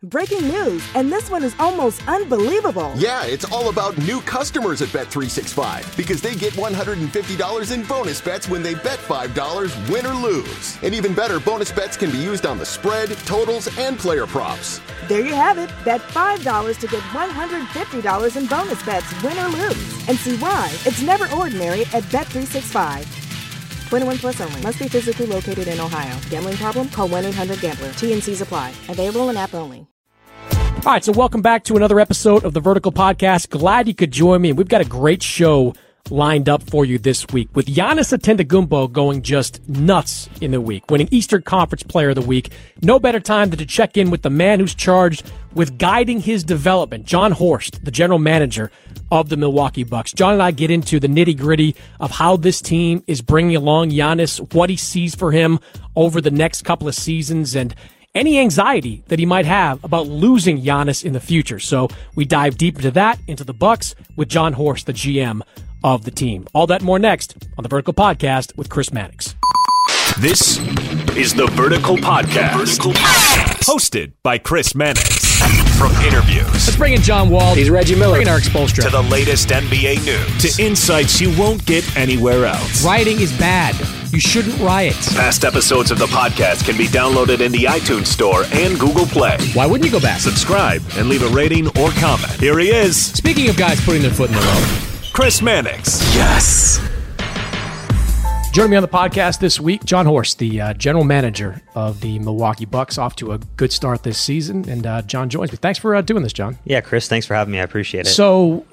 Breaking news, and this one is almost unbelievable. Yeah, it's all about new customers at Bet365 because they get $150 in bonus bets when they bet $5, win or lose. And even better, bonus bets can be used on the spread, totals, and player props. There you have it. Bet $5 to get $150 in bonus bets, win or lose. And see why it's never ordinary at Bet365. 21 plus only. Must be physically located in Ohio. Gambling problem? Call 1-800-GAMBLER. TNCs apply. Available in app only. All right, so welcome back to another episode of the Vertical Podcast. Glad you could join me. We've got a great show lined up for you this week with Giannis Antetokounmpo going just nuts in the week, winning Eastern Conference Player of the Week. No better time than to check in with the man who's charged with guiding his development, Jon Horst, the general manager of the Milwaukee Bucks. Jon and I get into the nitty-gritty of how this team is bringing along Giannis, what he sees for him over the next couple of seasons, and any anxiety that he might have about losing Giannis in the future. So we dive deep into that, into the Bucks, with Jon Horst, the GM of the team. All that and more next on the Vertical Podcast with Chris Mannix. This is the Vertical Podcast. Hosted by Chris Mannix. From interviews. Let's bring in John Wall. He's Reggie Miller. Bring in Eric Spoelstra. To the latest NBA news. To insights you won't get anywhere else. Rioting is bad. You shouldn't riot. Past episodes of the podcast can be downloaded in the iTunes Store and Google Play. Why wouldn't you go back? Subscribe and leave a rating or comment. Here he is. Speaking of guys putting their foot in the road, Chris Mannix. Yes. Joining me on the podcast this week, Jon Horst, the general manager of the Milwaukee Bucks, off to a good start this season. And Jon joins me. Thanks for doing this, Jon. Yeah, Chris, thanks for having me. I appreciate it. So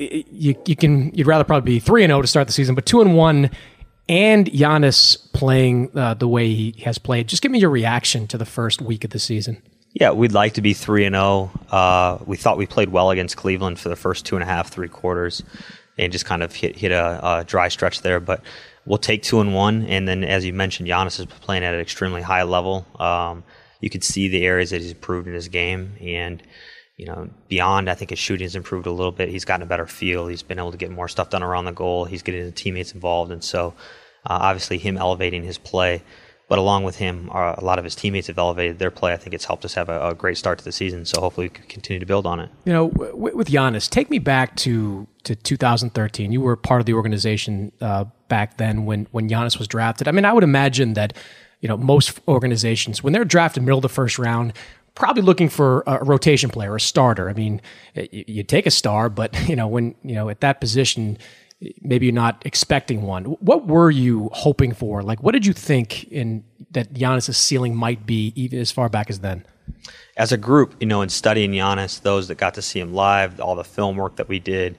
you'd rather probably be 3-0 to start the season, but 2-1, and Giannis playing the way he has played. Just give me your reaction to the first week of the season. Yeah, we'd like to be 3-0. We thought we played well against Cleveland for the first 2.5, 3 quarters, and just kind of hit a dry stretch there, but we'll take 2-1, and then, as you mentioned, Giannis is playing at an extremely high level. You could see the areas that he's improved in his game, and beyond, I think his shooting has improved a little bit. He's gotten a better feel. He's been able to get more stuff done around the goal. He's getting his teammates involved, and so obviously him elevating his play. But along with him, a lot of his teammates have elevated their play. I think it's helped us have a great start to the season, so hopefully we can continue to build on it. With Giannis, take me back to 2013. You were part of the organization back then when Giannis was drafted. I mean, I would imagine that most organizations, when they're drafted middle of the first round, probably looking for a rotation player, a starter. I mean, you take a star, but when at that position, maybe you're not expecting one. What were you hoping for? Like, what did you think that Giannis' ceiling might be, even as far back as then? As a group, in studying Giannis, those that got to see him live, all the film work that we did,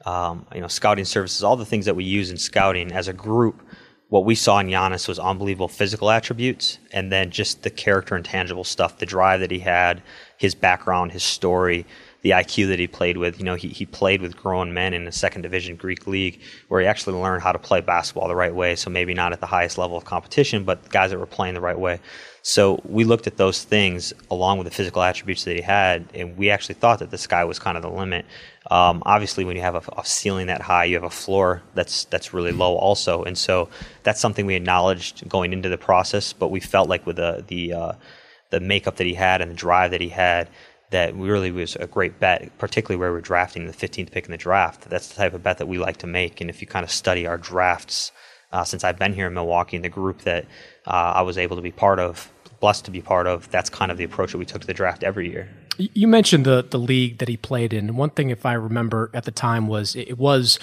scouting services, all the things that we use in scouting, as a group, what we saw in Giannis was unbelievable physical attributes, and then just the character and tangible stuff, the drive that he had, his background, his story, the IQ that he played with. He played with grown men in the second division Greek league where he actually learned how to play basketball the right way. So maybe not at the highest level of competition, but guys that were playing the right way. So we looked at those things along with the physical attributes that he had, and we actually thought that the sky was kind of the limit. Obviously, when you have a ceiling that high, you have a floor that's really low also. And so that's something we acknowledged going into the process, but we felt like with the makeup that he had and the drive that he had, that really was a great bet, particularly where we're drafting the 15th pick in the draft. That's the type of bet that we like to make. And if you kind of study our drafts, since I've been here in Milwaukee, and the group that I was able to be part of, blessed to be part of, that's kind of the approach that we took to the draft every year. You mentioned the league that he played in. One thing, if I remember at the time, was it was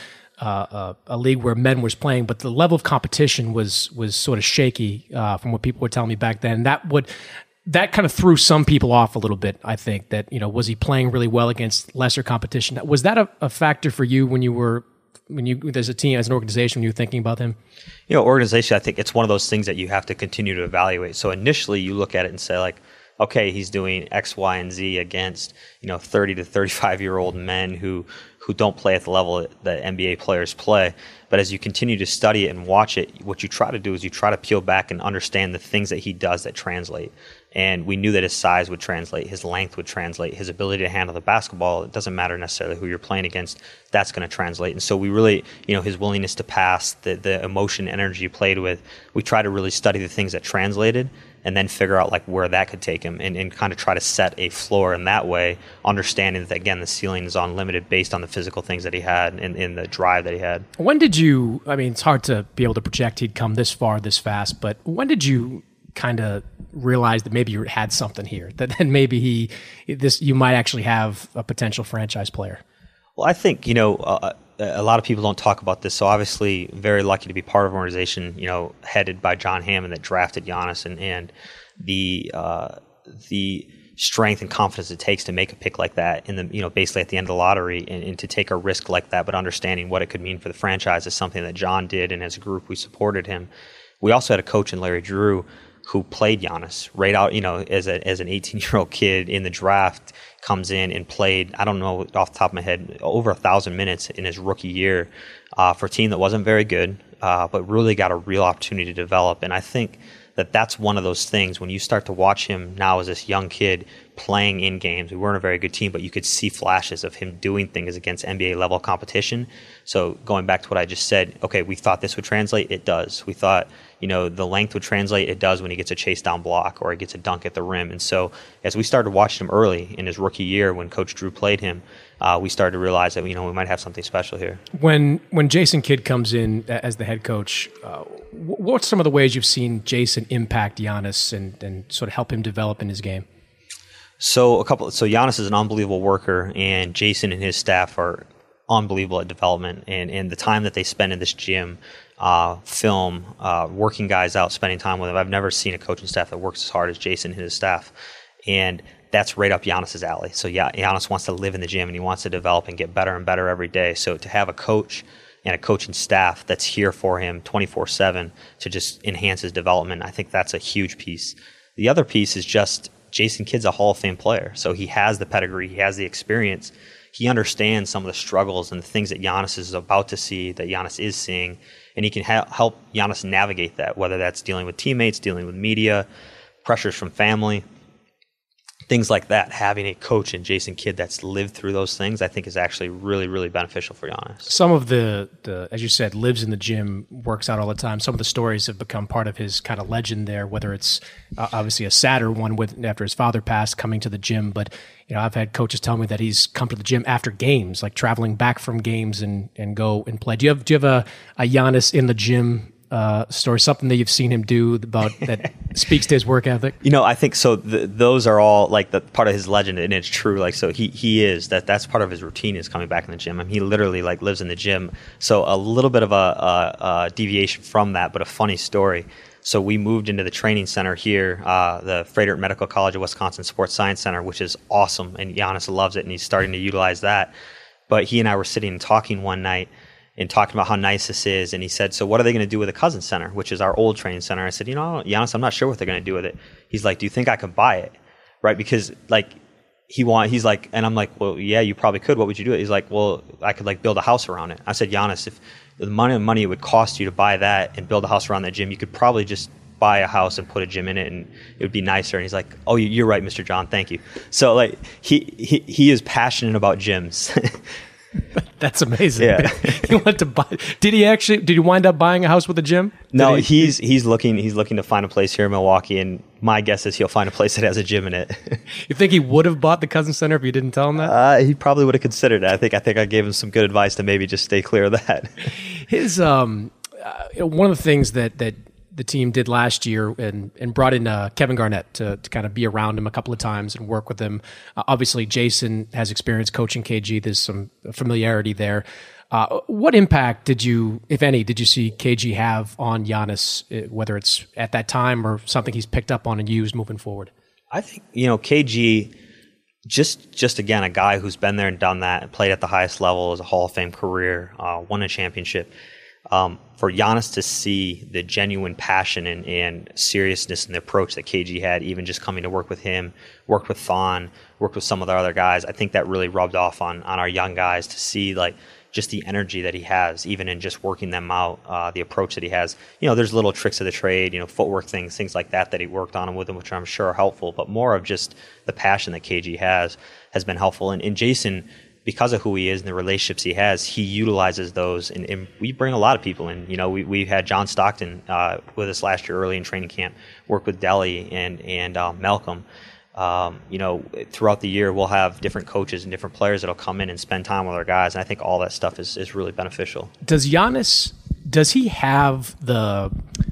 a league where men was playing, but the level of competition was sort of shaky from what people were telling me back then. That kind of threw some people off a little bit, I think, that, was he playing really well against lesser competition? Was that a factor for you when you as a team, as an organization, when you were thinking about him? Organization, I think it's one of those things that you have to continue to evaluate. So initially you look at it and say, like, okay, he's doing X, Y, and Z against, 30 to 35-year-old men who don't play at the level that NBA players play. But as you continue to study it and watch it, what you try to do is you try to peel back and understand the things that he does that translate. And we knew that his size would translate, his length would translate, his ability to handle the basketball. It doesn't matter necessarily who you're playing against. That's going to translate. And so we really, his willingness to pass, the emotion, energy he played with, we try to really study the things that translated. and then figure out like where that could take him and kind of try to set a floor in that way, understanding that, again, the ceiling is unlimited based on the physical things that he had and the drive that he had. When did you, I mean, it's hard to be able to project he'd come this far, this fast, but when did you kind of realize that maybe you had something here, that then maybe you might actually have a potential franchise player? Well, I think, a lot of people don't talk about this. So obviously very lucky to be part of an organization, headed by John Hammond that drafted Giannis and the strength and confidence it takes to make a pick like that in the, basically at the end of the lottery and to take a risk like that, but understanding what it could mean for the franchise is something that John did. And as a group, we supported him. We also had a coach in Larry Drew who played Giannis right out, as an 18-year-old kid in the draft, comes in and played, I don't know off the top of my head, over 1,000 minutes in his rookie year for a team that wasn't very good, but really got a real opportunity to develop. And I think that that's one of those things when you start to watch him now as this young kid playing in games. We weren't a very good team, but you could see flashes of him doing things against NBA level competition. So going back to what I just said, okay, we thought this would translate. It does. We thought, the length would translate. It does when he gets a chase down block or he gets a dunk at the rim. And so as we started watching him early in his rookie year when Coach Drew played him, we started to realize that, we might have something special here. When Jason Kidd comes in as the head coach, what's some of the ways you've seen Jason impact Giannis and sort of help him develop in his game? So Giannis is an unbelievable worker, and Jason and his staff are unbelievable at development. And the time that they spend in this gym, film, working guys out, spending time with them. I've never seen a coaching staff that works as hard as Jason and his staff. And that's right up Giannis's alley. So yeah, Giannis wants to live in the gym and he wants to develop and get better and better every day. So to have a coach and a coaching staff that's here for him 24/7 to just enhance his development, I think that's a huge piece. The other piece is just Jason Kidd's a Hall of Fame player. So he has the pedigree, he has the experience. He understands some of the struggles and the things that Giannis is about to see, that Giannis is seeing, and he can help Giannis navigate that, whether that's dealing with teammates, dealing with media, pressures from family, things like that. Having a coach in Jason Kidd that's lived through those things, I think is actually really, really beneficial for Giannis. Some of the as you said, lives in the gym, works out all the time. Some of the stories have become part of his kind of legend there, whether it's obviously a sadder one after his father passed, coming to the gym. But, I've had coaches tell me that he's come to the gym after games, like traveling back from games and go and play. Do you have a Giannis in the gym story, something that you've seen him do about that speaks to his work ethic? I think so. Those are all like the part of his legend, and it's true. Like, so he is that's part of his routine is coming back in the gym. I mean, he literally like lives in the gym. So a little bit of a deviation from that, but a funny story. So we moved into the training center here, the Frederick Medical College of Wisconsin Sports Science Center, which is awesome, and Giannis loves it, and he's starting to utilize that. But he and I were sitting and talking one night and talking about how nice this is, and he said, so what are they going to do with the Cousins Center, which is our old training center? I said, Giannis, I'm not sure what they're going to do with it. He's like, do you think I could buy it? Right? Because like he's like, and I'm like, well, yeah, you probably could. What would you do? He's like, well, I could like build a house around it. I said, Giannis, if the money it would cost you to buy that and build a house around that gym, you could probably just buy a house and put a gym in it and it would be nicer. And he's like, oh, you're right, Mr. John, thank you. So like he is passionate about gyms. That's amazing. Yeah. He wanted to buy. Did he wind up buying a house with a gym? No, he's looking to find a place here in Milwaukee, and my guess is he'll find a place that has a gym in it. You think he would have bought the Cousins Center if you didn't tell him that? He probably would have considered it. I think I gave him some good advice to maybe just stay clear of that. His one of the things that the team did last year and brought in Kevin Garnett to kind of be around him a couple of times and work with him. Obviously, Jason has experience coaching KG. There's some familiarity there. What impact if any, did you see KG have on Giannis, whether it's at that time or something he's picked up on and used moving forward? I think, KG, just again, a guy who's been there and done that and played at the highest level, as a Hall of Fame career, won a championship. For Giannis to see the genuine passion and seriousness in the approach that KG had, even just coming to work with him, worked with Thon, worked with some of the other guys, I think that really rubbed off on our young guys to see like just the energy that he has, even in just working them out, the approach that he has. There's little tricks of the trade, footwork things like that he worked on with them, which I'm sure are helpful, but more of just the passion that KG has been helpful. And Jason, because of who he is and the relationships he has, he utilizes those, and we bring a lot of people in. You know, we had John Stockton with us last year early in training camp, worked with Deli and Malcolm. You know, throughout the year, we'll have different coaches and different players that'll come in and spend time with our guys, and I think all that stuff is really beneficial. Does he have the,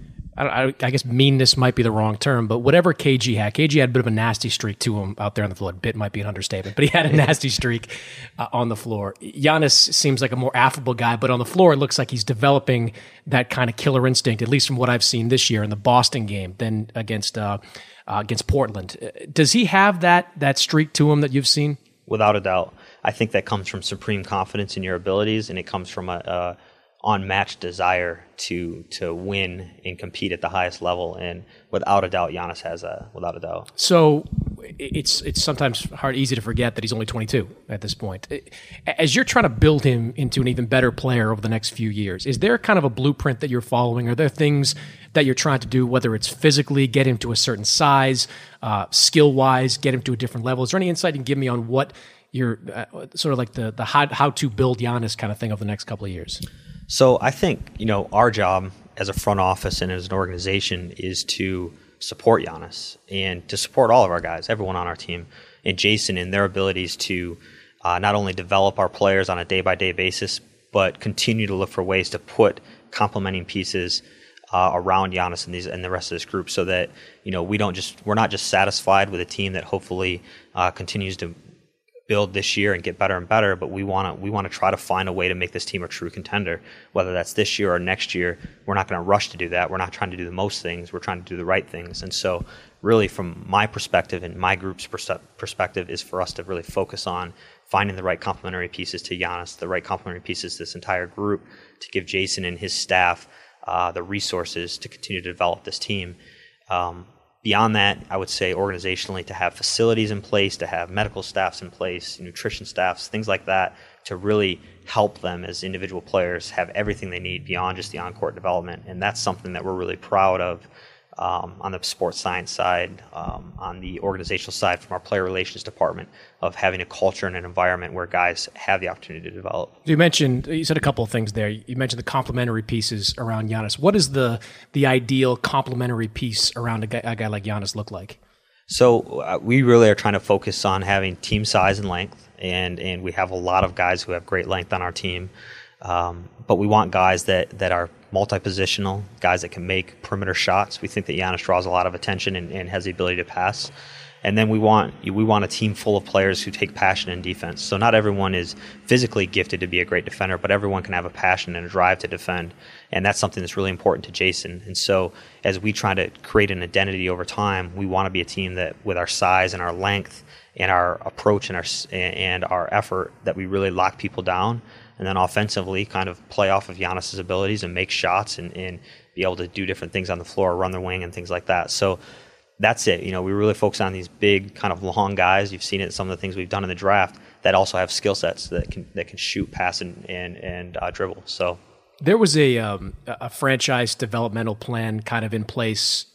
I guess meanness might be the wrong term, but whatever KG had a bit of a nasty streak to him out there on the floor. Bit might be an understatement, but he had a nasty streak on the floor. Giannis seems like a more affable guy, but on the floor, it looks like he's developing that kind of killer instinct, at least from what I've seen this year in the Boston game, then against Portland. Does he have that streak to him that you've seen? Without a doubt. I think that comes from supreme confidence in your abilities, and it comes from a unmatched desire to win and compete at the highest level. And without a doubt, Giannis has that, without a doubt. So it's sometimes easy to forget that he's only 22 at this point. As you're trying to build him into an even better player over the next few years, is there kind of a blueprint that you're following? Are there things that you're trying to do, whether it's physically, get him to a certain size, skill-wise, get him to a different level? Is there any insight you can give me on what you're sort of like the how to build Giannis kind of thing over the next couple of years? So I think, you know, our job as a front office and as an organization is to support Giannis and to support all of our guys, everyone on our team, and Jason in their abilities to not only develop our players on a day-by-day basis, but continue to look for ways to put complementing pieces around Giannis and the rest of this group, so that, you know, we're not just satisfied with a team that hopefully continues to build this year and get better and better, but we want to try to find a way to make this team a true contender, whether that's this year or next year. We're not going to rush to do that. We're not trying to do the most things. We're trying to do the right things. And so really from my perspective and my group's perspective is for us to really focus on finding the right complementary pieces to Giannis, the right complementary pieces to this entire group, to give Jason and his staff the resources to continue to develop this team. Beyond that, I would say organizationally to have facilities in place, to have medical staffs in place, nutrition staffs, things like that, to really help them as individual players have everything they need beyond just the on-court development. And that's something that we're really proud of on the sports science side, on the organizational side from our player relations department, of having a culture and an environment where guys have the opportunity to develop. You said a couple of things there. You mentioned the complementary pieces around Giannis. What does the ideal complementary piece around a guy like Giannis look like? So we really are trying to focus on having team size and length, and we have a lot of guys who have great length on our team. But we want guys that are multi-positional, guys that can make perimeter shots. We think that Giannis draws a lot of attention and has the ability to pass. And then we want a team full of players who take passion in defense. So not everyone is physically gifted to be a great defender, but everyone can have a passion and a drive to defend. And that's something that's really important to Jason. And so as we try to create an identity over time, we want to be a team that with our size and our length and our approach and our effort, that we really lock people down. And then offensively kind of play off of Giannis's abilities and make shots and be able to do different things on the floor, run the wing and things like that. So that's it. You know, we really focus on these big kind of long guys. You've seen it in some of the things we've done in the draft that also have skill sets that can shoot, pass, and dribble. So there was a franchise developmental plan kind of in place,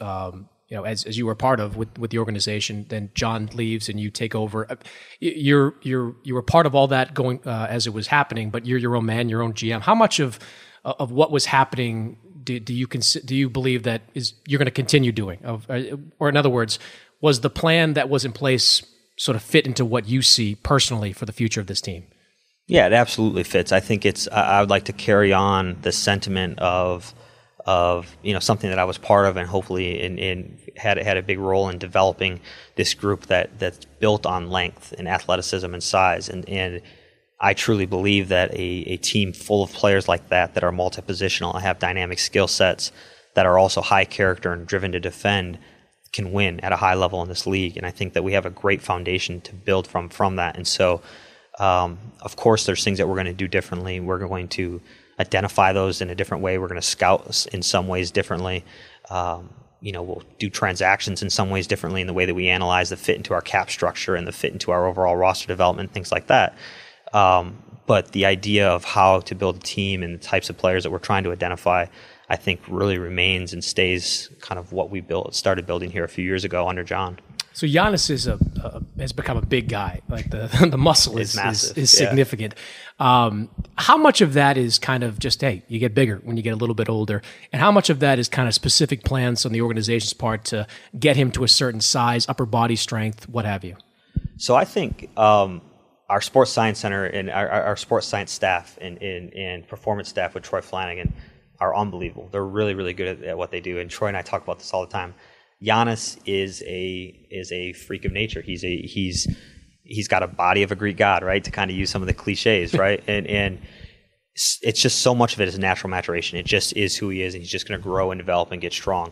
as you were part of with the organization. Then John leaves and you take over. You were part of all that going as it was happening, but you're your own man, your own GM. How much of what was happening do you believe that you're going to continue doing? Or in other words, was the plan that was in place sort of fit into what you see personally for the future of this team? Yeah, it absolutely fits. I think I would like to carry on the sentiment of something that I was part of and hopefully had a big role in developing this group that's built on length and athleticism and size. And I truly believe that a team full of players like that are multi-positional and have dynamic skill sets that are also high character and driven to defend can win at a high level in this league. And I think that we have a great foundation to build from that. And so, of course, there's things that we're going to do differently. We're going to identify those in a different way. We're going to scout in some ways differently. We'll do transactions in some ways differently in the way that we analyze the fit into our cap structure and the fit into our overall roster development, things like that. But the idea of how to build a team and the types of players that we're trying to identify, I think really remains and stays kind of what we started building here a few years ago under John. So Giannis has become a big guy. Like the muscle is massive. Is significant. How much of that is kind of just, hey, you get bigger when you get a little bit older, and how much of that is kind of specific plans on the organization's part to get him to a certain size, upper body strength, what have you? So I think our sports science center and our sports science staff and performance staff with Troy Flanagan are unbelievable. They're really, really good at what they do. And Troy and I talk about this all the time. Giannis is a freak of nature. He's got a body of a Greek god, right? To kind of use some of the cliches, right? and it's just so much of it is natural maturation. It just is who he is, and he's just going to grow and develop and get strong.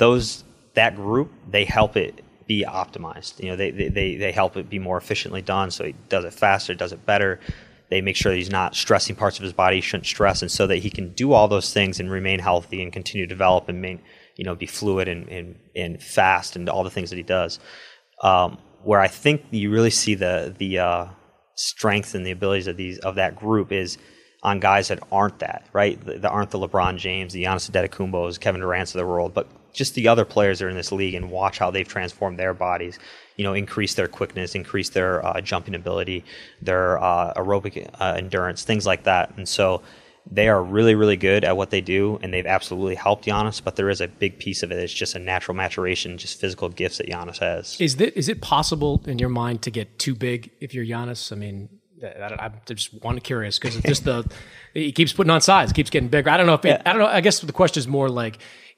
That group, they help it be optimized. You know, they help it be more efficiently done. So he does it faster, does it better. They make sure that he's not stressing parts of his body he shouldn't stress, and so that he can do all those things and remain healthy and continue to develop and be fluid and fast and all the things that he does. Where I think you really see the strength and the abilities of that group is on guys that aren't that, right? That aren't the LeBron James, the Giannis Antetokounmpos, Kevin Durant's of the world, but just the other players that are in this league, and watch how they've transformed their bodies, increase their quickness, increase their jumping ability, their aerobic endurance, things like that. And so they are really, really good at what they do, and they've absolutely helped Giannis, but there is a big piece of it. It's just a natural maturation, just physical gifts that Giannis has. Is it possible in your mind to get too big if you're Giannis? I mean, I'm just curious because it's just he keeps putting on size, keeps getting bigger. I don't know if I don't know. I guess the question is more like,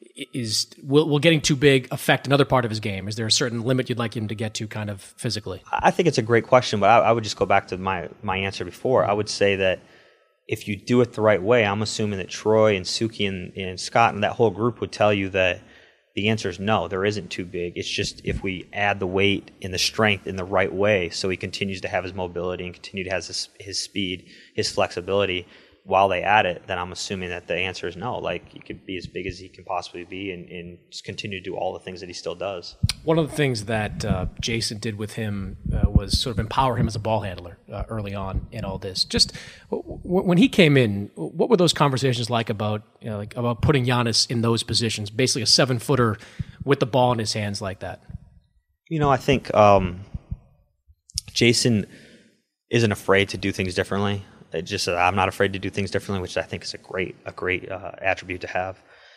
will getting too big affect another part of his game? Is there a certain limit you'd like him to get to, kind of physically? I think it's a great question, but I would just go back to my answer before. I would say that if you do it the right way, I'm assuming that Troy and Suki and Scott and that whole group would tell you that the answer is no, there isn't too big. It's just if we add the weight and the strength in the right way, so he continues to have his mobility and continue to have his speed, his flexibility while they add it, then I'm assuming that the answer is no. Like, he could be as big as he can possibly be and just continue to do all the things that he still does. One of the things that Jason did with him was sort of empower him as a ball handler early on in all this. Just when he came in, what were those conversations like about putting Giannis in those positions, basically a 7-footer with the ball in his hands like that? I think Jason isn't afraid to do things differently. I'm not afraid to do things differently, which I think is a great attribute to have.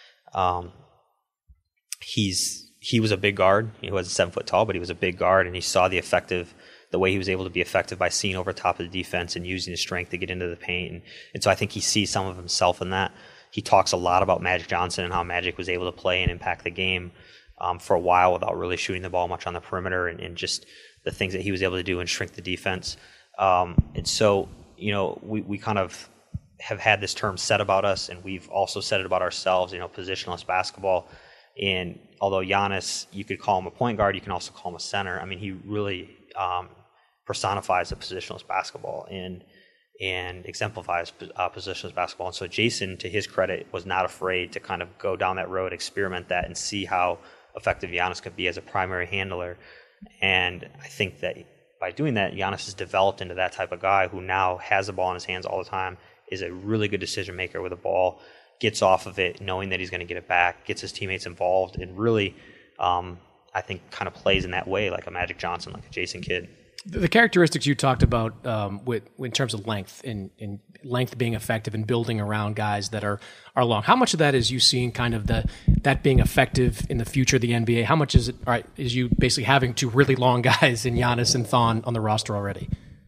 He was a big guard. He wasn't 7 foot tall, but he was a big guard, and he saw the way he was able to be effective by seeing over top of the defense and using his strength to get into the paint. And so I think he sees some of himself in that. He talks a lot about Magic Johnson and how Magic was able to play and impact the game for a while without really shooting the ball much on the perimeter, and just the things that he was able to do and shrink the defense. And so, we kind of have had this term said about us, and we've also said it about ourselves, positionless basketball. And although Giannis, you could call him a point guard, you can also call him a center. I mean, he really personifies the positionless basketball and exemplifies positionless basketball. And so Jason, to his credit, was not afraid to kind of go down that road, experiment that, and see how effective Giannis could be as a primary handler. And I think that by doing that, Giannis has developed into that type of guy who now has the ball in his hands all the time, is a really good decision maker with the ball, gets off of it knowing that he's going to get it back, gets his teammates involved, and really, I think, kind of plays in that way like a Magic Johnson, like a Jason Kidd. The characteristics you talked about in terms of length and length being effective and building around guys that are long. How much of that is you seeing kind of that being effective in the future of the NBA? How much is it? Is you basically having two really long guys in Giannis and Thon on the roster already?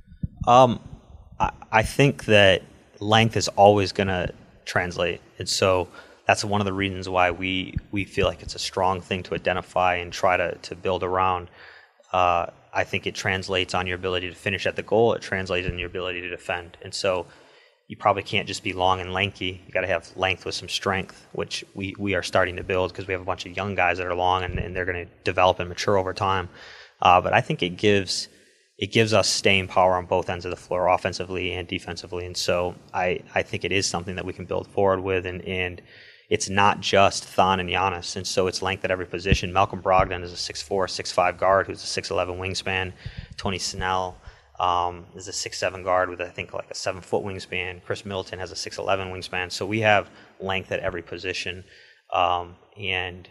I think that length is always going to translate, and so that's one of the reasons why we feel like it's a strong thing to identify and try to build around. I think it translates on your ability to finish at the goal. It translates in your ability to defend. And so you probably can't just be long and lanky. You got to have length with some strength, which we are starting to build because we have a bunch of young guys that are long and they're going to develop and mature over time. But I think it gives us staying power on both ends of the floor, offensively and defensively. And so I think it is something that we can build forward with. And it's not just Thon and Giannis, and so it's length at every position. Malcolm Brogdon is a 6'4", 6'5" guard who's a 6'11" wingspan. Tony Snell is a 6'7" guard with, I think, like a 7-foot wingspan. Chris Middleton has a 6'11" wingspan. So we have length at every position, and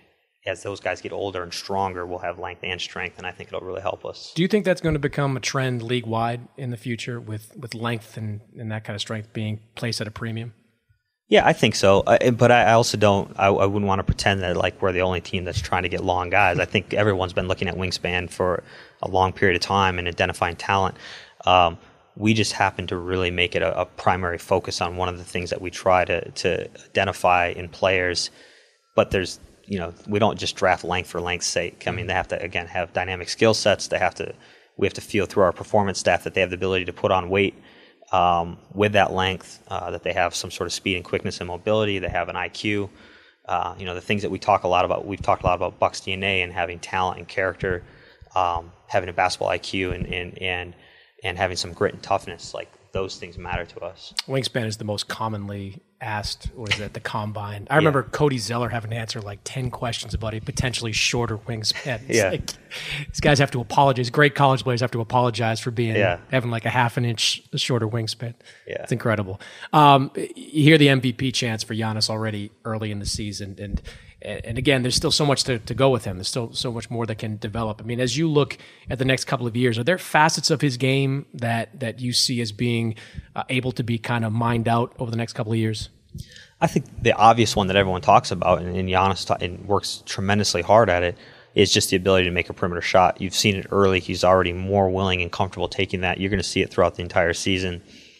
as those guys get older and stronger, we'll have length and strength, and I think it'll really help us. Do you think that's going to become a trend league-wide in the future with length and that kind of strength being placed at a premium? Yeah, I think so. But I also don't, I wouldn't want to pretend that like we're the only team that's trying to get long guys. I think everyone's been looking at wingspan for a long period of time and identifying talent. We just happen to really make it a primary focus on one of the things that we try to identify in players. But there's, we don't just draft length for length's sake. I mean, they have to, again, have dynamic skill sets. We have to feel through our performance staff that they have the ability to put on weight with that length, that they have some sort of speed and quickness and mobility. They have an IQ. The things that we've talked a lot about Buck's DNA and having talent and character, having a basketball IQ and having some grit and toughness. Like, those things matter to us. Wingspan is the most commonly asked, the combine. I remember Cody Zeller having to answer like 10 questions about a potentially shorter wingspan. These guys have to apologize. Great college players have to apologize for having like a half an inch shorter wingspan. Yeah. It's incredible. You hear the MVP chants for Giannis already early in the season, and again, there's still so much to go with him. There's still so much more that can develop. I mean, as you look at the next couple of years, are there facets of his game that you see as being able to be kind of mined out over the next couple of years? I think the obvious one that everyone talks about, and Giannis works tremendously hard at it, is just the ability to make a perimeter shot. You've seen it early. He's already more willing and comfortable taking that. You're going to see it throughout the entire season.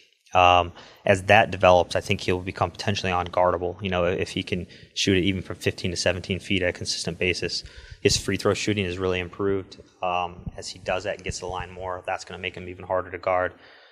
As that develops, I think he'll become potentially unguardable. If he can shoot it even from 15 to 17 feet at a consistent basis. His free throw shooting has really improved. As he does that and gets to the line more, that's going to make him even harder to guard.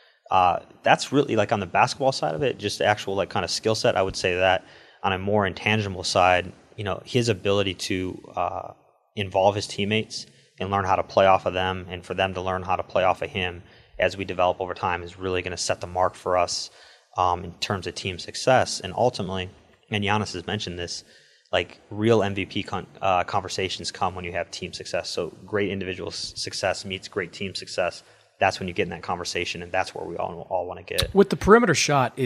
That's really, like, on the basketball side of it, just the actual like kind of skill set. I would say that on a more intangible side, his ability to involve his teammates and learn how to play off of them, and for them to learn how to play off of him as we develop over time, is really going to set the mark for us in terms of team success. And ultimately, and Giannis has mentioned this, like, real MVP conversations come when you have team success. So great individual success meets great team success. That's when you get in that conversation, and that's where we all want to get. With the perimeter shot,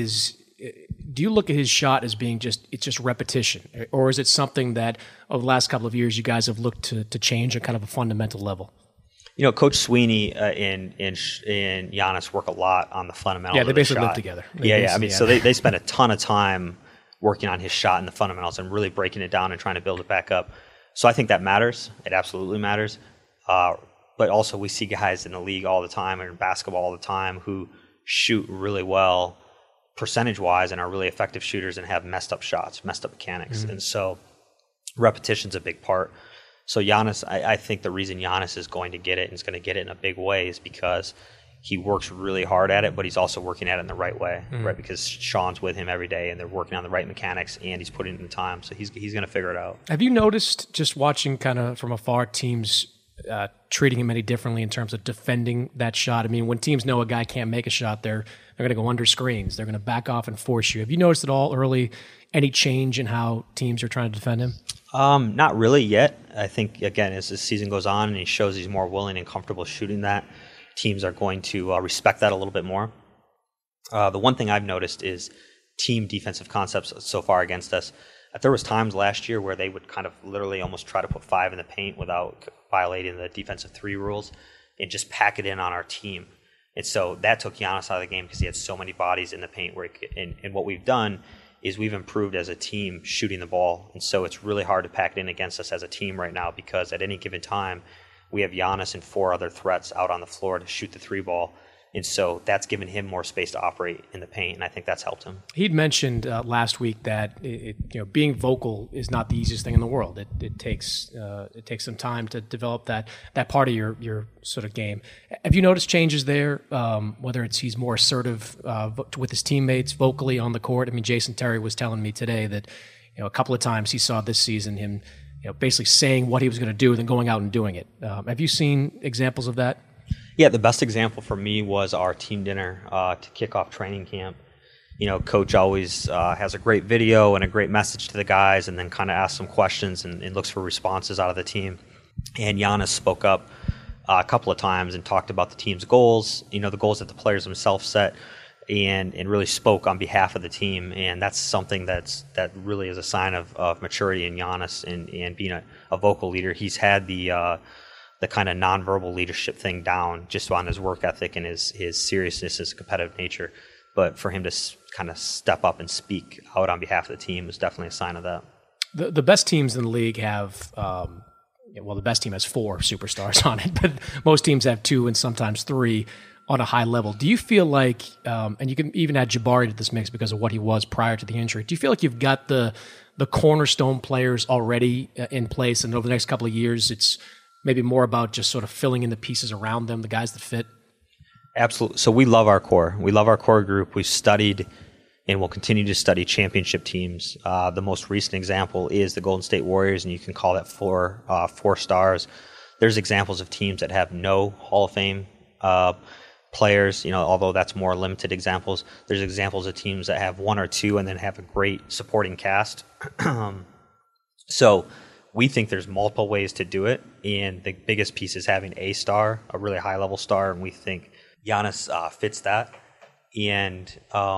do you look at his shot as being just repetition, or is it something that over the last couple of years you guys have looked to change at kind of a fundamental level? Coach Sweeney and Giannis work a lot on the fundamentals. Yeah, they basically live live together. So they spend a ton of time working on his shot and the fundamentals and really breaking it down and trying to build it back up. So I think that matters. It absolutely matters. But also, we see guys in the league all the time, or in basketball all the time, who shoot really well percentage-wise and are really effective shooters and have messed up shots, messed up mechanics. Mm-hmm. And so repetition's a big part. So Giannis, I think the reason Giannis is going to get it and is going to get it in a big way is because he works really hard at it, but he's also working at it in the right way, right? Because Sean's with him every day, and they're working on the right mechanics, and he's putting in the time. So he's going to figure it out. Have you noticed, just watching kind of from afar, teams treating him any differently in terms of defending that shot? I mean, when teams know a guy can't make a shot, they're going to go under screens. They're going to back off and force you. Have you noticed at all early any change in how teams are trying to defend him? Not really yet. I think, again, as the season goes on and he shows he's more willing and comfortable shooting that, teams are going to respect that a little bit more. The one thing I've noticed is team defensive concepts so far against us. There was times last year where they would kind of literally almost try to put 5 in the paint without violating the defensive 3 rules and just pack it in on our team. And so that took Giannis out of the game because he had so many bodies in the paint. And what we've done is we've improved as a team shooting the ball. And so it's really hard to pack it in against us as a team right now, because at any given time, we have Giannis and 4 other threats out on the floor to shoot the 3 ball. And so that's given him more space to operate in the paint, and I think that's helped him. He'd mentioned last week that being vocal is not the easiest thing in the world. It takes some time to develop that part of your sort of game. Have you noticed changes there? Whether he's more assertive with his teammates vocally on the court. I mean, Jason Terry was telling me today that a couple of times he saw this season him basically saying what he was going to do and then going out and doing it. Have you seen examples of that? Yeah, the best example for me was our team dinner to kick off training camp. Coach always has a great video and a great message to the guys, and then kind of asks some questions and looks for responses out of the team. And Giannis spoke up a couple of times and talked about the team's goals, the goals that the players themselves set. and really spoke on behalf of the team. And that's something that really is a sign of maturity in Giannis and being a vocal leader. He's had the kind of nonverbal leadership thing down just on his work ethic and his seriousness, his competitive nature. But for him to kind of step up and speak out on behalf of the team is definitely a sign of that. The best teams in the league have, the best team has 4 superstars on it, but most teams have 2 and sometimes 3 on a high level. Do you feel like, and you can even add Jabari to this mix because of what he was prior to the injury, do you feel like you've got the cornerstone players already in place, and over the next couple of years it's maybe more about just sort of filling in the pieces around them, the guys that fit? Absolutely. So we love our core. We love our core group. We've studied and will continue to study championship teams. The most recent example is the Golden State Warriors, and you can call that 4 stars. There's examples of teams that have no Hall of Fame players, although that's more limited examples. There's examples of teams that have 1 or 2 and then have a great supporting cast. So we think there's multiple ways to do it, and the biggest piece is having a star, a really high-level star, and we think Giannis fits that. And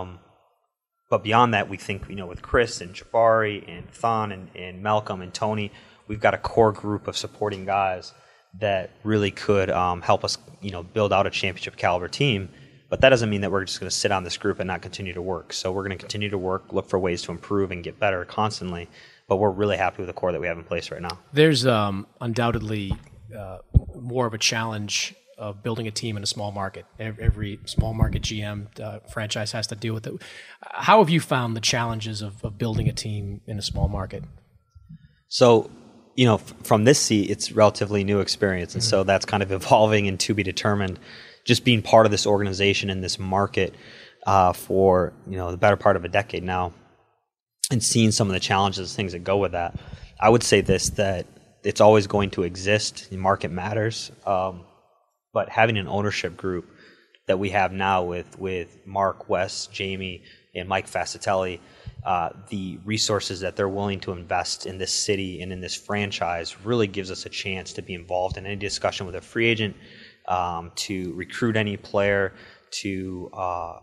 but beyond that, we think, with Chris and Jabari and Thon and Malcolm and Tony, we've got a core group of supporting guys that really could help us, build out a championship caliber team. But that doesn't mean that we're just going to sit on this group and not continue to work. So we're going to continue to work, look for ways to improve and get better constantly. But we're really happy with the core that we have in place right now. There's undoubtedly more of a challenge of building a team in a small market. Every small market GM franchise has to deal with it. How have you found the challenges of building a team in a small market? So, from this seat, it's relatively new experience. And so that's kind of evolving and to be determined. Just being part of this organization in this market for, the better part of a decade now, and seeing some of the challenges, things that go with that. I would say that it's always going to exist. The market matters. But having an ownership group that we have now with Mark, Wes, Jamie, and Mike Fascitelli, the resources that they're willing to invest in this city and in this franchise really gives us a chance to be involved in any discussion with a free agent, to recruit any player, to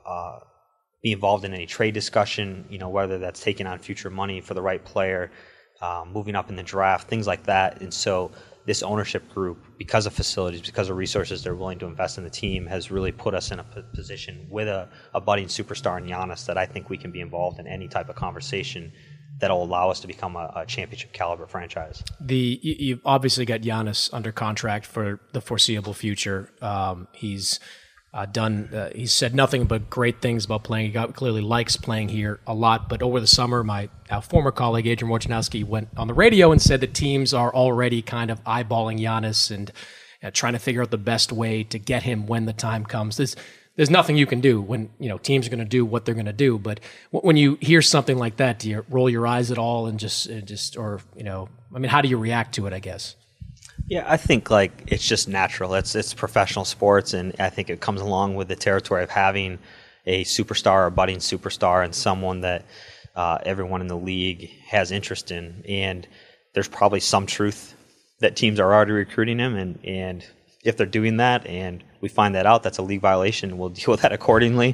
be involved in any trade discussion, whether that's taking on future money for the right player, moving up in the draft, things like that. And so this ownership group, because of facilities, because of resources they're willing to invest in the team, has really put us in a position with a budding superstar in Giannis that I think we can be involved in any type of conversation that'll allow us to become a championship caliber franchise. You've obviously got Giannis under contract for the foreseeable future. He's he's said nothing but great things about playing. He clearly likes playing here a lot. But over the summer, my former colleague Adrian Wojnarowski went on the radio and said that teams are already kind of eyeballing Giannis and trying to figure out the best way to get him when the time comes. There's nothing you can do when teams are going to do what they're going to do. But when you hear something like that, do you roll your eyes at all and how do you react to it? I guess. Yeah, I think it's just natural. It's professional sports, and I think it comes along with the territory of having a superstar or budding superstar and someone that everyone in the league has interest in. And there's probably some truth that teams are already recruiting him, and if they're doing that and we find that out, that's a league violation. We'll deal with that accordingly.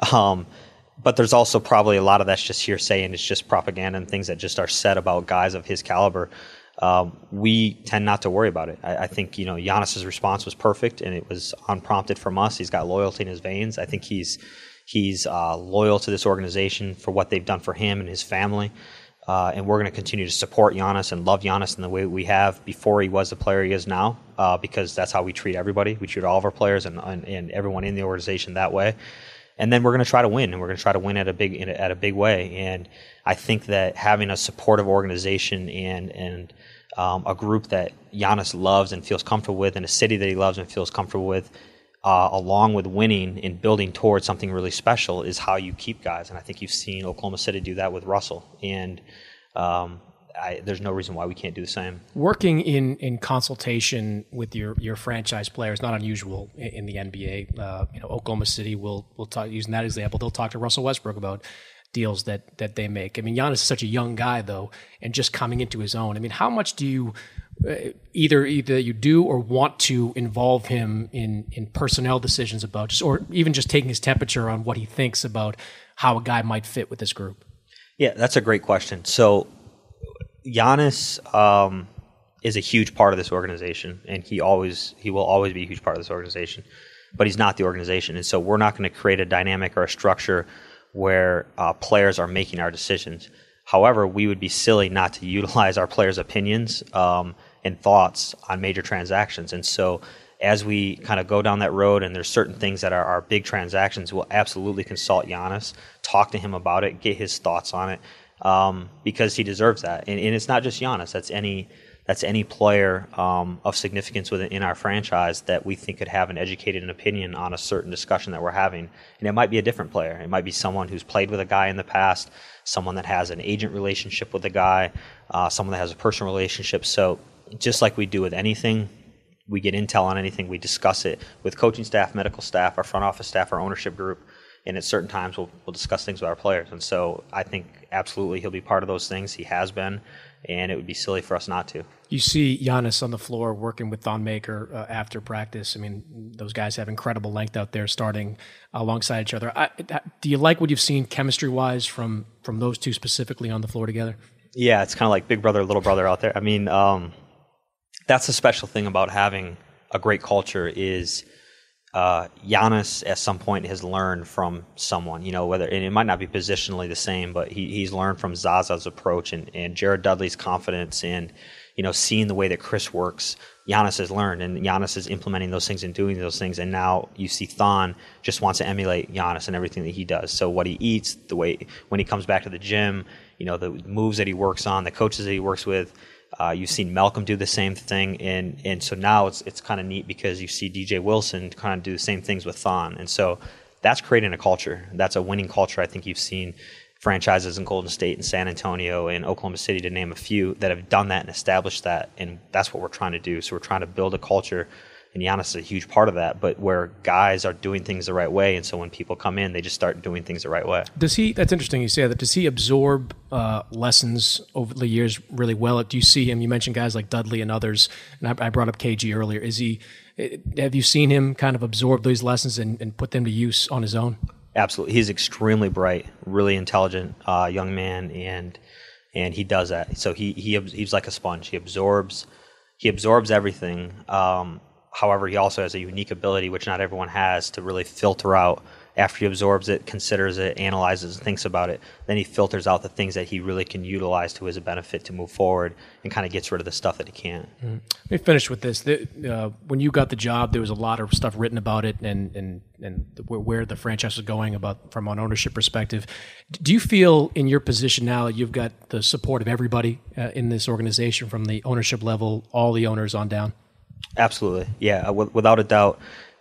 But there's also probably a lot of that's just hearsay and it's just propaganda and things that just are said about guys of his caliber. We tend not to worry about it. I think, Giannis's response was perfect and it was unprompted from us. He's got loyalty in his veins. I think he's loyal to this organization for what they've done for him and his family. And we're going to continue to support Giannis and love Giannis in the way we have before he was the player he is now, because that's how we treat everybody. We treat all of our players and everyone in the organization that way. And then we're going to try to win, and we're going to try to win at a big way. And I think that having a supportive organization and a group that Giannis loves and feels comfortable with, and a city that he loves and feels comfortable with, along with winning and building towards something really special, is how you keep guys. And I think you've seen Oklahoma City do that with Russell. And there's no reason why we can't do the same. Working in consultation with your franchise players, not unusual in the NBA. Oklahoma City will talk, using that example, they'll talk to Russell Westbrook about deals that they make. I mean, Giannis is such a young guy, though, and just coming into his own. I mean, how much do you either you do or want to involve him in personnel decisions about or even just taking his temperature on what he thinks about how a guy might fit with this group? Yeah, that's a great question. So Giannis is a huge part of this organization, and he will always be a huge part of this organization, but he's not the organization. And so we're not going to create a dynamic or a structure where players are making our decisions. However, we would be silly not to utilize our players' opinions and thoughts on major transactions. And so as we kind of go down that road and there's certain things that are big transactions, we'll absolutely consult Giannis, talk to him about it, get his thoughts on it, because he deserves that. And it's not just Giannis. That's any player of significance within our franchise that we think could have an educated opinion on a certain discussion that we're having. And it might be a different player. It might be someone who's played with a guy in the past, someone that has an agent relationship with a guy, someone that has a personal relationship. So just like we do with anything, we get intel on anything, we discuss it with coaching staff, medical staff, our front office staff, our ownership group, and at certain times we'll discuss things with our players. And so I think absolutely he'll be part of those things. He has been, and it would be silly for us not to. You see Giannis on the floor working with Thon Maker after practice. I mean, those guys have incredible length out there starting alongside each other. Do you like what you've seen chemistry-wise from those two specifically on the floor together? Yeah, it's kind of like big brother, little brother out there. I mean, that's the special thing about having a great culture is Giannis at some point has learned from someone, and it might not be positionally the same, but he's learned from Zaza's approach and Jared Dudley's confidence and, seeing the way that Chris works. Giannis has learned, and Giannis is implementing those things and doing those things. And now you see Thon just wants to emulate Giannis and everything that he does. So what he eats, the way when he comes back to the gym, the moves that he works on, the coaches that he works with. You've seen Malcolm do the same thing, and so now it's kind of neat because you see DJ Wilson kind of do the same things with Thon, and so that's creating a culture. That's a winning culture. I think you've seen franchises in Golden State and San Antonio and Oklahoma City, to name a few, that have done that and established that, and that's what we're trying to do. So we're trying to build a culture, and Giannis is a huge part of that, but where guys are doing things the right way, and so when people come in, they just start doing things the right way. That's interesting you say that. Does he absorb lessons over the years really well? Do you see him, you mentioned guys like Dudley and others, and I brought up KG earlier. Have you seen him kind of absorb these lessons and put them to use on his own? Absolutely. He's extremely bright, really intelligent young man, and he does that. So he's like a sponge. He absorbs everything. However, he also has a unique ability, which not everyone has, to really filter out. After he absorbs it, considers it, analyzes, and thinks about it, then he filters out the things that he really can utilize to his benefit to move forward and kind of gets rid of the stuff that he can't. Mm-hmm. Let me finish with this. When you got the job, there was a lot of stuff written about it and where the franchise was going from an ownership perspective. Do you feel in your position now you've got the support of everybody in this organization, from the ownership level, all the owners on down? Absolutely. Yeah, without a doubt.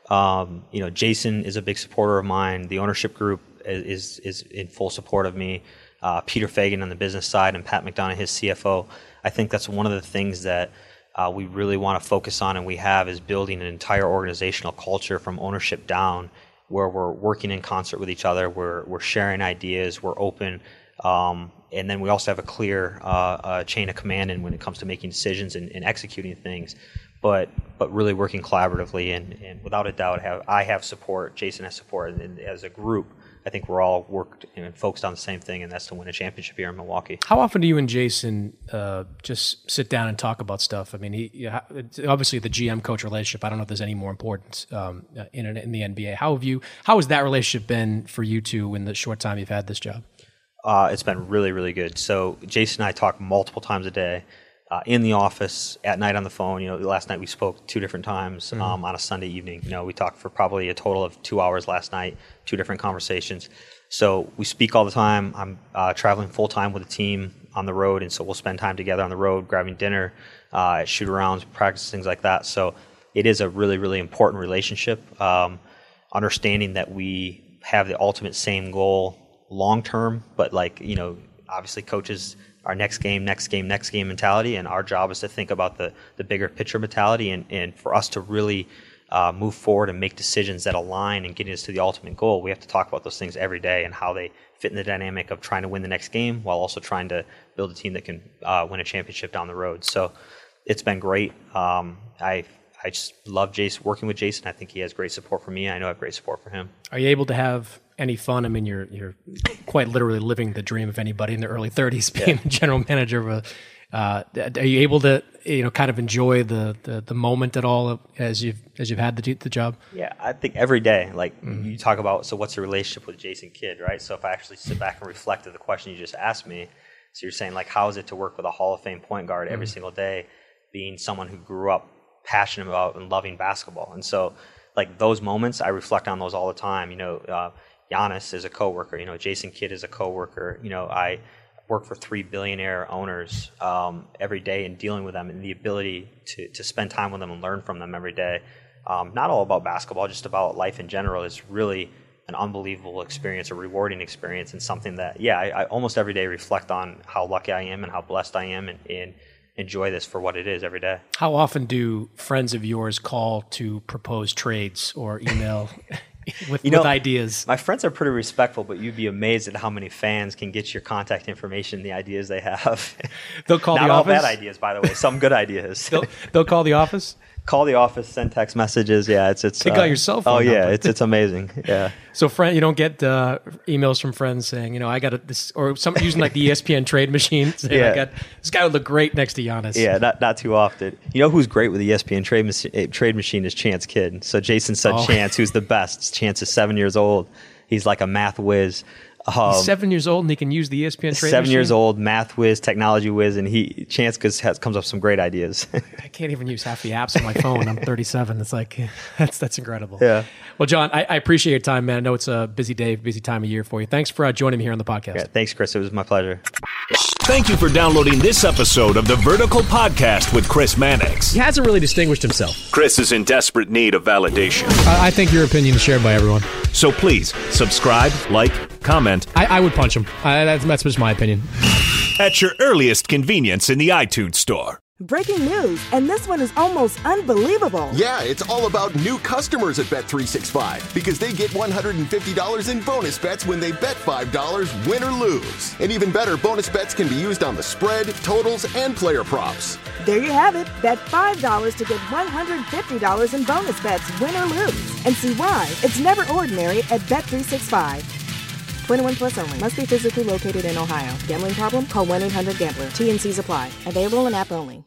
Jason is a big supporter of mine. The ownership group is in full support of me. Peter Fagan on the business side and Pat McDonough, his CFO. I think that's one of the things that we really want to focus on, and we have, is building an entire organizational culture from ownership down, where we're working in concert with each other, we're sharing ideas, we're open, and then we also have a clear chain of command when it comes to making decisions and executing things. But really working collaboratively, and without a doubt, I have support, Jason has support, and as a group, I think we're all worked and focused on the same thing, and that's to win a championship here in Milwaukee. How often do you and Jason just sit down and talk about stuff? I mean, obviously the GM-coach relationship, I don't know if there's any more important in the NBA. How has that relationship been for you two in the short time you've had this job? It's been really, really good. So Jason and I talk multiple times a day. In the office, at night on the phone. Last night we spoke 2 different times on a Sunday evening. We talked for probably a total of 2 hours last night, 2 different conversations. So we speak all the time. I'm traveling full time with the team on the road, and so we'll spend time together on the road, grabbing dinner, shoot-arounds, practice, things like that. So it is a really, really important relationship. Understanding that we have the ultimate same goal long term, but obviously coaches our next game mentality, and our job is to think about the bigger picture mentality, and for us to really move forward and make decisions that align and get us to the ultimate goal, we have to talk about those things every day and how they fit in the dynamic of trying to win the next game while also trying to build a team that can win a championship down the road. So it's been great. I just love Jason, working with Jason. I think he has great support for me. I know I have great support for him. Are you able to have any fun? I mean, you're quite literally living the dream of anybody in their early 30s, being the general manager of a. Are you able to kind of enjoy the moment at all as you've had the job? Yeah, I think every day. Like you talk about, so what's the relationship with Jason Kidd, right? So if I actually sit back and reflect on the question you just asked me, so you're saying like, how is it to work with a Hall of Fame point guard every single day, being someone who grew up passionate about and loving basketball? And so like those moments, I reflect on those all the time. Giannis is a coworker. Jason Kidd is a coworker. I work for 3 billionaire owners every day and dealing with them, and the ability to spend time with them and learn from them every day. Not all about basketball, just about life in general, is really an unbelievable experience, a rewarding experience, and something that, I almost every day reflect on how lucky I am and how blessed I am, and enjoy this for what it is every day. How often do friends of yours call to propose trades or email with ideas? My friends are pretty respectful, but you'd be amazed at how many fans can get your contact information, the ideas they have. They'll call Not the all office? bad ideas, by the way. Some good ideas. They'll call the office? Call the office, send text messages. Yeah, it's They got your cell phone Oh, yeah, number. it's amazing. Yeah. So, you don't get emails from friends saying, I got this, or some using like the ESPN trade machine saying, I got this guy would look great next to Giannis. Yeah, not too often. Who's great with the ESPN trade machine is Chance Kidd. So Jason said Chance, who's the best. Chance is 7 years old. He's like a math whiz. He's 7 years old and he can use the ESPN trade machine? 7 years old, math whiz, technology whiz, and Chance comes up with some great ideas. I can't even use half the apps on my phone. I'm 37. It's like, that's incredible. Yeah. Well, John, I appreciate your time, man. I know it's a busy day, busy time of year for you. Thanks for joining me here on the podcast. Yeah, thanks, Chris. It was my pleasure. Thank you for downloading this episode of the Vertical Podcast with Chris Mannix. He hasn't really distinguished himself. Chris is in desperate need of validation. I think your opinion is shared by everyone. So please, subscribe, like, comment. I would punch him. That's just my opinion. At your earliest convenience in the iTunes Store. Breaking news, and this one is almost unbelievable. Yeah, it's all about new customers at Bet365 because they get $150 in bonus bets when they bet $5, win or lose. And even better, bonus bets can be used on the spread, totals, and player props. There you have it. Bet $5 to get $150 in bonus bets, win or lose. And see why it's never ordinary at Bet365. 21 plus only. Must be physically located in Ohio. Gambling problem? Call 1-800-GAMBLER. T&Cs apply. Available in app only.